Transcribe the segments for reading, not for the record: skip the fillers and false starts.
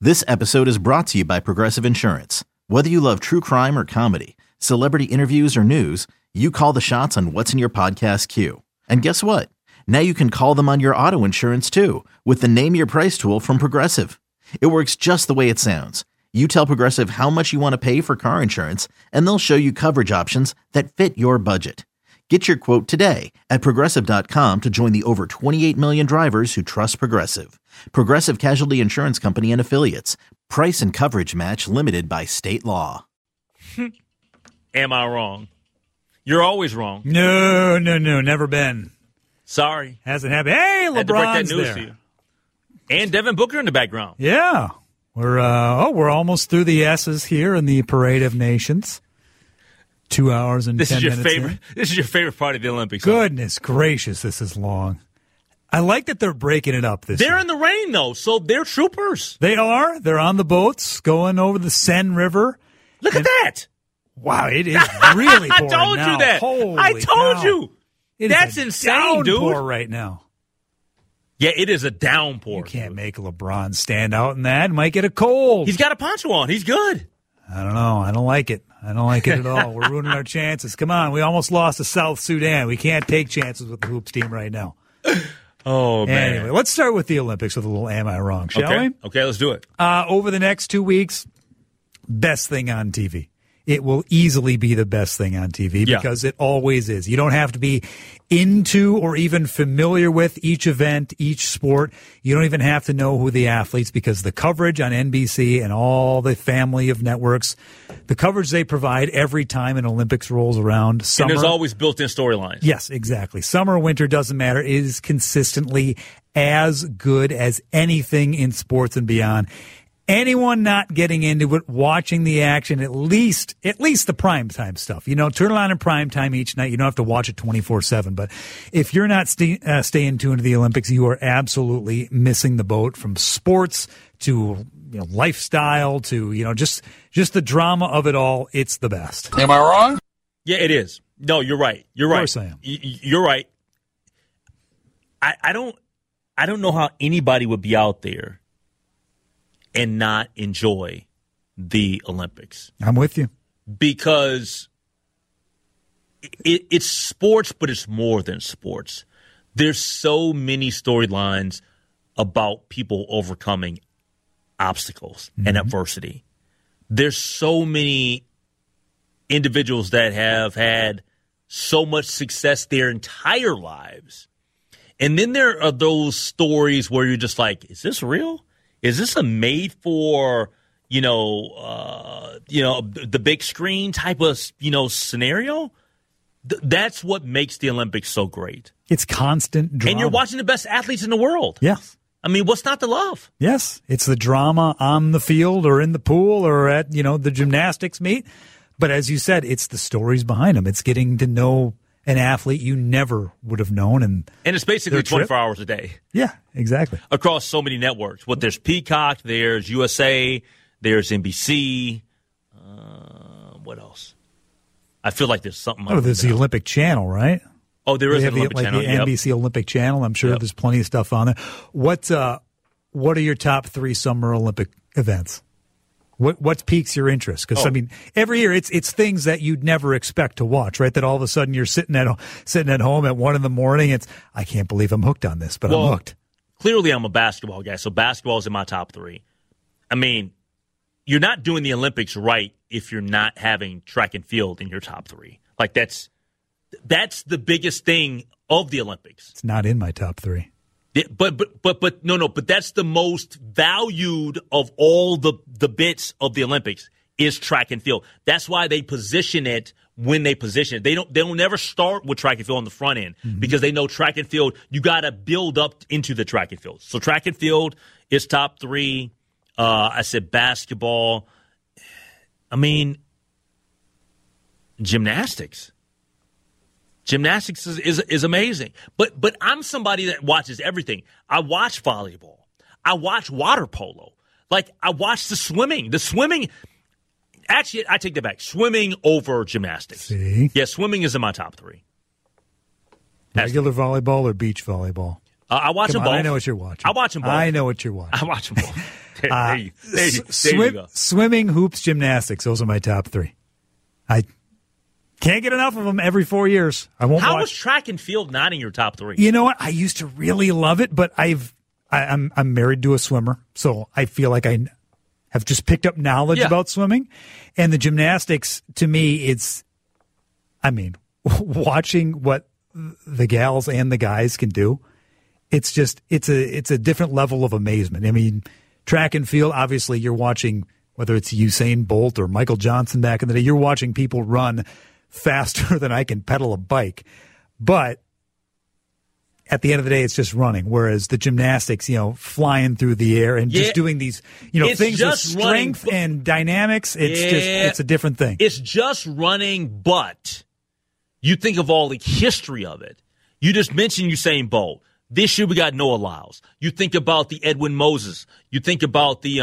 This episode is brought to you by Progressive Insurance. Whether you love true crime or comedy, celebrity interviews or news, you call the shots on what's in your podcast queue. And guess what? Now you can call them on your auto insurance too with the Name Your Price tool from Progressive. It works just the way it sounds. You tell Progressive how much you want to pay for car insurance, and they'll show you coverage options that fit your budget. Get your quote today at Progressive.com to join the over 28 million drivers who trust Progressive. Progressive Casualty Insurance Company and Affiliates. Price and coverage match limited by state law. Am I wrong? You're always wrong. No, never been. Sorry. Hasn't happened. Hey, LeBron's had to break that news there. to you. And Devin Booker in the background. Yeah. We're almost through the S's here in the Parade of Nations. 2 hours and 10 minutes. This is your favorite part of the Olympics. Goodness gracious, this is long. I like that they're breaking it up this year. They're in the rain, though, so they're troopers. They are. They're on the boats going over the Seine River. Look at that. Wow, it is really pouring I told now. you that. Holy I told cow. you. That's a insane, dude. downpour right now. Yeah, it is a downpour. You can't make LeBron stand out in that. Might get a cold. He's got a poncho on. He's good. I don't know. I don't like it. I don't like it at all. We're ruining our chances. Come on. We almost lost to South Sudan. We can't take chances with the Hoops team right now. Oh, man. Anyway, let's start with the Olympics with a little Am I Wrong, shall we? Okay, let's do it. Over the next 2 weeks, best thing on TV. It will easily be the best thing on TV because it always is. You don't have to be into or even familiar with each event, each sport. You don't even have to know who the athletes, because the coverage on NBC and all the family of networks, the coverage they provide every time an Olympics rolls around. Summer, and there's always built-in storylines. Yes, exactly. Summer, winter, doesn't matter. It is consistently as good as anything in sports and beyond. Anyone not getting into it, watching the action, at least the primetime stuff. You know, turn it on in primetime each night. You don't have to watch it 24/7. But if you're not staying tuned to the Olympics, you are absolutely missing the boat. From sports to lifestyle to just the drama of it all. It's the best. Am I wrong? Yeah, it is. No, you're right. You're right. Of course I am. You're right. I don't know how anybody would be out there and not enjoy the Olympics. I'm with you. Because it's sports, but it's more than sports. There's so many storylines about people overcoming obstacles and adversity. There's so many individuals that have had so much success their entire lives. And then there are those stories where you're just like, is this real? Is this a made for, the big screen type of, scenario? That's what makes the Olympics so great. It's constant drama. And you're watching the best athletes in the world. Yes. I mean, what's not to love? Yes. It's the drama on the field or in the pool or at, the gymnastics meet. But as you said, it's the stories behind them. It's getting to know an athlete you never would have known. And it's basically 24 hours a day. Yeah, exactly. Across so many networks. There's Peacock, there's USA, there's NBC. What else? I feel like there's something. There's the Olympic Channel, right? Oh, there is an Olympic Channel. The NBC Olympic Channel. I'm sure there's plenty of stuff on there. What are your top 3 Summer Olympic events? What piques your interest? Because every year it's things that you'd never expect to watch, right? That all of a sudden you're sitting at home at 1 a.m. I can't believe I'm hooked on this, but I'm hooked. Clearly, I'm a basketball guy, so basketball is in my top 3. I mean, you're not doing the Olympics right if you're not having track and field in your top 3. Like that's the biggest thing of the Olympics. It's not in my top 3. But that's the most valued of all the bits of the Olympics is track and field. That's why they position it when they position it. They don't never start with track and field on the front end because they know track and field, you got to build up into the track and field. So track and field is top 3. I said basketball. I mean, gymnastics. Gymnastics is amazing. But I'm somebody that watches everything. I watch volleyball. I watch water polo. Like, I watch the swimming. Actually, I take that back. Swimming over gymnastics. See? Yeah, swimming is in my top 3. Regular volleyball or beach volleyball? I watch them both. I know what you're watching. I watch them both. I know what you're watching. I watch them both. There you go. Swimming, hoops, gymnastics. Those are my top three. I can't get enough of them every 4 years. I won't. How was track and field not in your top three? You know what? I used to really love it, but I'm married to a swimmer, so I feel like I have just picked up knowledge about swimming. And the gymnastics, to me, watching what the gals and the guys can do, it's a different level of amazement. I mean, track and field, obviously you're watching, whether it's Usain Bolt or Michael Johnson back in the day, you're watching people run faster than I can pedal a bike. But at the end of the day, it's just running. Whereas the gymnastics, flying through the air and just doing these, things with strength and dynamics, it's a different thing. It's just running, but you think of all the history of it. You just mentioned Usain Bolt. This year we got Noah Lyles. You think about the Edwin Moses. You think about the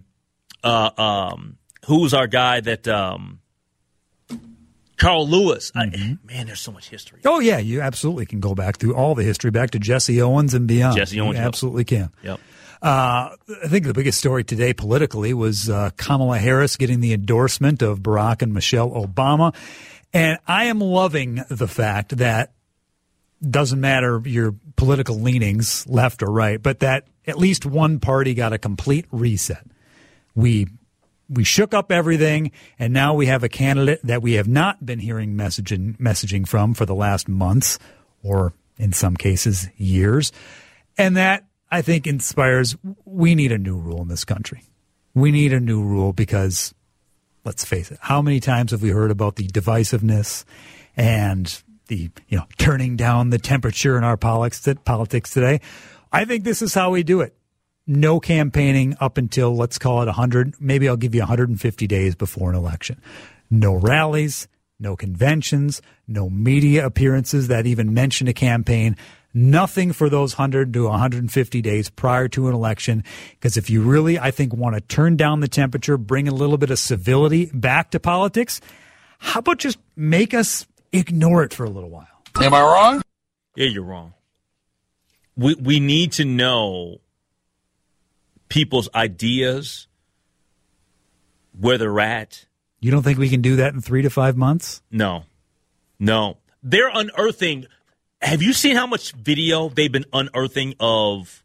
who's our guy that Carl Lewis. Man, there's so much history. Oh yeah, you absolutely can go back through all the history, back to Jesse Owens and beyond. Jesse Owens, you absolutely can. Yep. I think the biggest story today politically was Kamala Harris getting the endorsement of Barack and Michelle Obama. And I am loving the fact that doesn't matter your political leanings, left or right, but that at least one party got a complete reset. We shook up everything, and now we have a candidate that we have not been hearing messaging from for the last months, or in some cases, years. And that, I think, inspires, we need a new rule in this country. We need a new rule because, let's face it, how many times have we heard about the divisiveness and the turning down the temperature in our politics today? I think this is how we do it. No campaigning up until, let's call it 100, maybe I'll give you 150 days before an election. No rallies, no conventions, no media appearances that even mention a campaign. Nothing for those 100 to 150 days prior to an election. Because if you really, I think, want to turn down the temperature, bring a little bit of civility back to politics, how about just make us ignore it for a little while? Am I wrong? Yeah, you're wrong. We need to know people's ideas, where they're at. You don't think we can do that in 3 to 5 months? No. They're unearthing. Have you seen how much video they've been unearthing of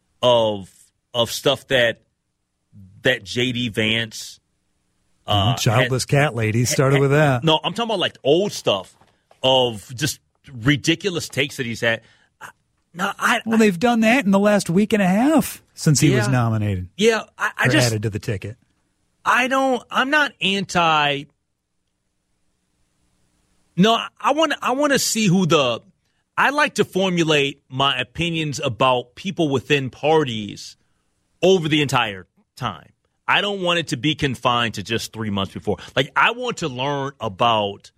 stuff that J.D. Vance childless cat lady started with that. No, I'm talking about like old stuff of just ridiculous takes that he's had. Well, they've done that in the last week and a half since he was nominated. Yeah, I just added to the ticket. I'm not anti. No, I want to see who the. I like to formulate my opinions about people within parties over the entire time. I don't want it to be confined to just 3 months before. Like, I want to learn about,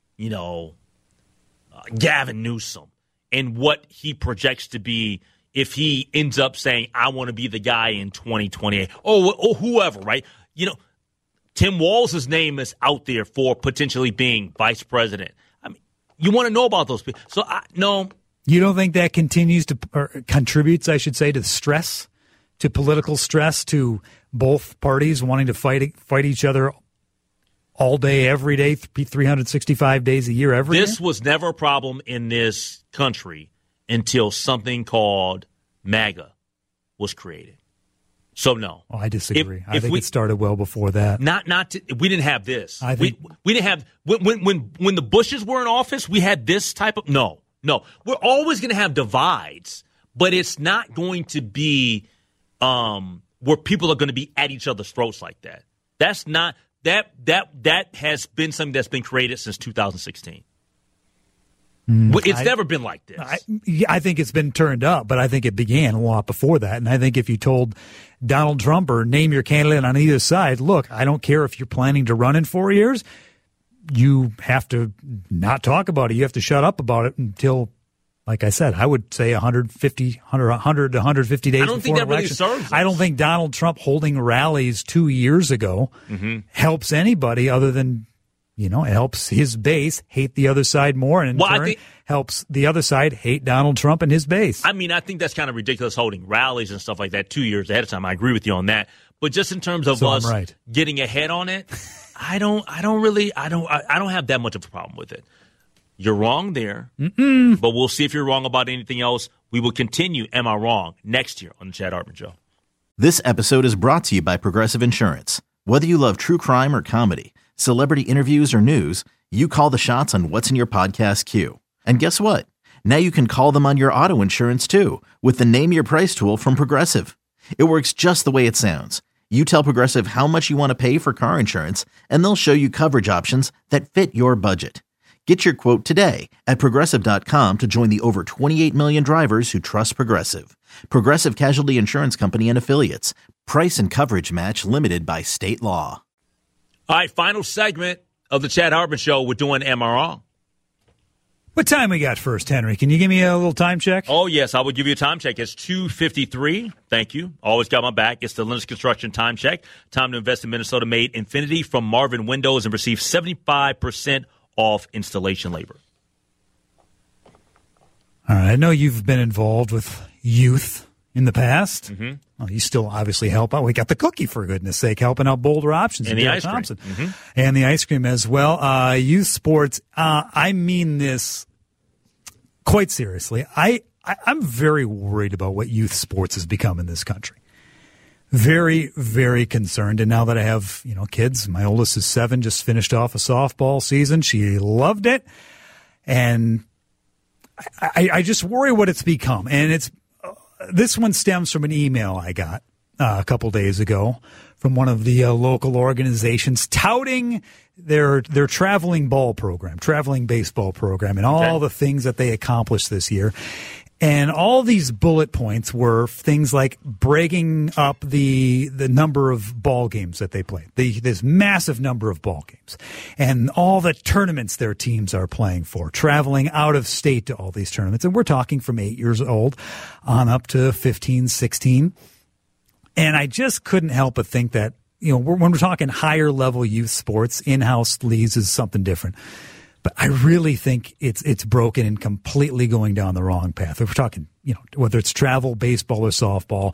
Gavin Newsom and what he projects to be if he ends up saying, I want to be the guy in 2028. Or whoever, right? Tim Walz's name is out there for potentially being vice president. I mean, you want to know about those people. So, no. You don't think that continues to, or contributes, I should say, to stress, to political stress, to both parties wanting to fight each other all day, every day, 365 days a year, every This was never a problem in this country until something called MAGA was created. So no. Oh, I disagree. I think it started well before that. We didn't have this. I think we didn't have when the Bushes were in office, we had this type of no. We're always going to have divides, but it's not going to be where people are going to be at each other's throats like that. That's not that has been something that's been created since 2016. It's never been like this. I think it's been turned up, but I think it began a lot before that. And I think if you told Donald Trump or name your candidate on either side, look, I don't care if you're planning to run in 4 years, you have to not talk about it. You have to shut up about it until, like I said, I would say 100 to 150 days before an election. I don't think that really serves us. I don't think Donald Trump holding rallies 2 years ago helps anybody other than it helps his base hate the other side more, and in turn helps the other side hate Donald Trump and his base. I mean, I think that's kind of ridiculous holding rallies and stuff like that 2 years ahead of time. I agree with you on that. But just in terms of us getting ahead on it, I don't have that much of a problem with it. You're wrong there, but we'll see if you're wrong about anything else. We will continue Am I Wrong next year on the Chad Hartman Show. This episode is brought to you by Progressive Insurance. Whether you love true crime or comedy, celebrity interviews or news, you call the shots on what's in your podcast queue. And guess what? Now you can call them on your auto insurance too with the Name Your Price tool from Progressive. It works just the way it sounds. You tell Progressive how much you want to pay for car insurance, and they'll show you coverage options that fit your budget. Get your quote today at Progressive.com to join the over 28 million drivers who trust Progressive. Progressive Casualty Insurance Company and Affiliates. Price and coverage match limited by state law. All right, final segment of the Chad Hartman Show. We're doing Am I Wrong? What time we got first, Henry? Can you give me a little time check? Oh, yes, I will give you a time check. It's 2:53. Thank you. Always got my back. It's the Lennox Construction time check. Time to invest in Minnesota-made Infinity from Marvin Windows and receive 75% off installation labor. All right, I know you've been involved with youth in the past. Mm-hmm. Well, you still obviously help out. We got the cookie, for goodness sake, helping out Boulder Options. And the ice Thompson. cream. Mm-hmm. And the ice cream as well. Youth sports, I mean this quite seriously. I'm very worried about what youth sports has become in this country. Very, very concerned. And now that I have, kids, my oldest is 7, just finished off a softball season. She loved it. And I just worry what it's become. And this one stems from an email I got a couple days ago from one of the local organizations touting their traveling baseball program, and all the things that they accomplished this year. And all these bullet points were things like breaking up the number of ball games that they played, this massive number of ball games, and all the tournaments their teams are playing for, traveling out of state to all these tournaments. And we're talking from 8 years old on up to 15, 16. And I just couldn't help but think that, when we're talking higher level youth sports, in-house leagues is something different. But I really think it's broken and completely going down the wrong path. If we're talking, whether it's travel, baseball or softball,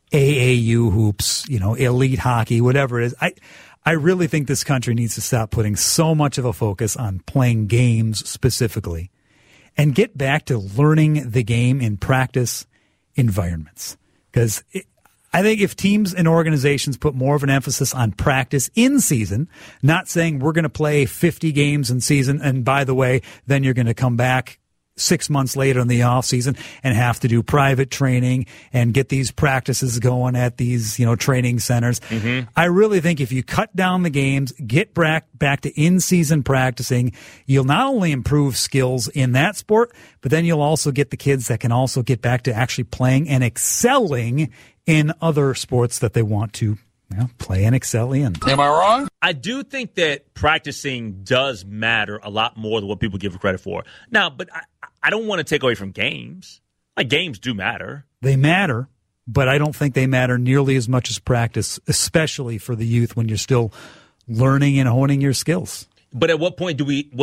AAU hoops, elite hockey, whatever it is, I really think this country needs to stop putting so much of a focus on playing games specifically and get back to learning the game in practice environments. Because I think if teams and organizations put more of an emphasis on practice in season, not saying we're going to play 50 games in season, and by the way, then you're going to come back 6 months later in the off season and have to do private training and get these practices going at these, training centers. Mm-hmm. I really think if you cut down the games, get back to in-season practicing, you'll not only improve skills in that sport, but then you'll also get the kids that can also get back to actually playing and excelling in other sports that they want to play and excel in. Am I wrong? I do think that practicing does matter a lot more than what people give it credit for. Now, but I don't want to take away from games. Like, games do matter. They matter, but I don't think they matter nearly as much as practice, especially for the youth when you're still learning and honing your skills. But at what point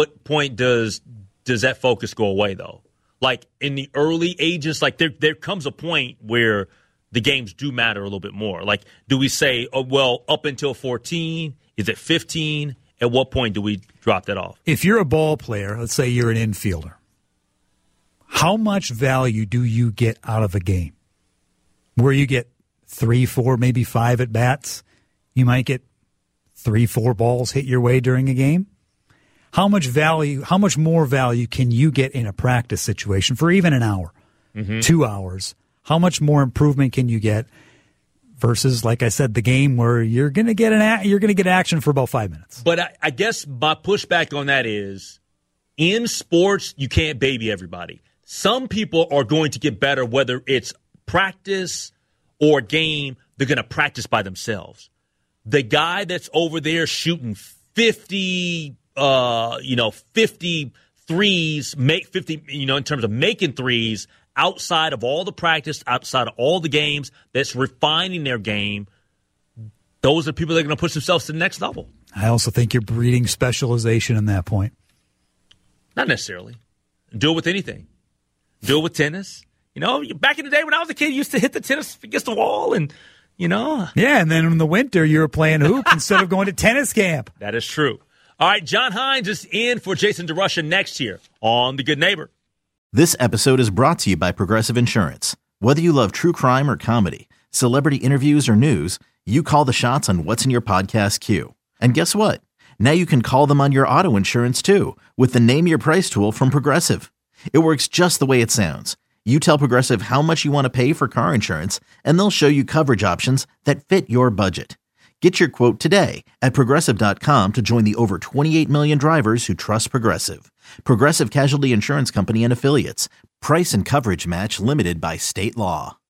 does that focus go away, though? Like, in the early ages, like there comes a point where the games do matter a little bit more. Like, do we say, up until 14? Is it 15? At what point do we drop that off? If you're a ball player, let's say you're an infielder, how much value do you get out of a game? Where you get 3, 4, maybe 5 at bats, you might get 3, 4 balls hit your way during a game. How much more value can you get in a practice situation for even an hour, 2 hours? How much more improvement can you get versus, like I said, the game where you're going to get action for about 5 minutes? But I guess my pushback on that is, in sports, you can't baby everybody. Some people are going to get better, whether it's practice or game. They're going to practice by themselves. The guy that's over there shooting 50 threes, make 50, in terms of making threes, outside of all the practice, outside of all the games, that's refining their game, those are people that are going to push themselves to the next level. I also think you're breeding specialization in that point. Not necessarily. Do it with anything. Do it with tennis. You know, back in the day when I was a kid, you used to hit the tennis against the wall and, you know. Yeah, and then in the winter, you were playing hoop instead of going to tennis camp. That is true. All right, John Hines is in for Jason DeRusha next year on The Good Neighbor. This episode is brought to you by Progressive Insurance. Whether you love true crime or comedy, celebrity interviews or news, you call the shots on what's in your podcast queue. And guess what? Now you can call them on your auto insurance too with the Name Your Price tool from Progressive. It works just the way it sounds. You tell Progressive how much you want to pay for car insurance, and they'll show you coverage options that fit your budget. Get your quote today at Progressive.com to join the over 28 million drivers who trust Progressive. Progressive Casualty Insurance Company and Affiliates. Price and coverage match limited by state law.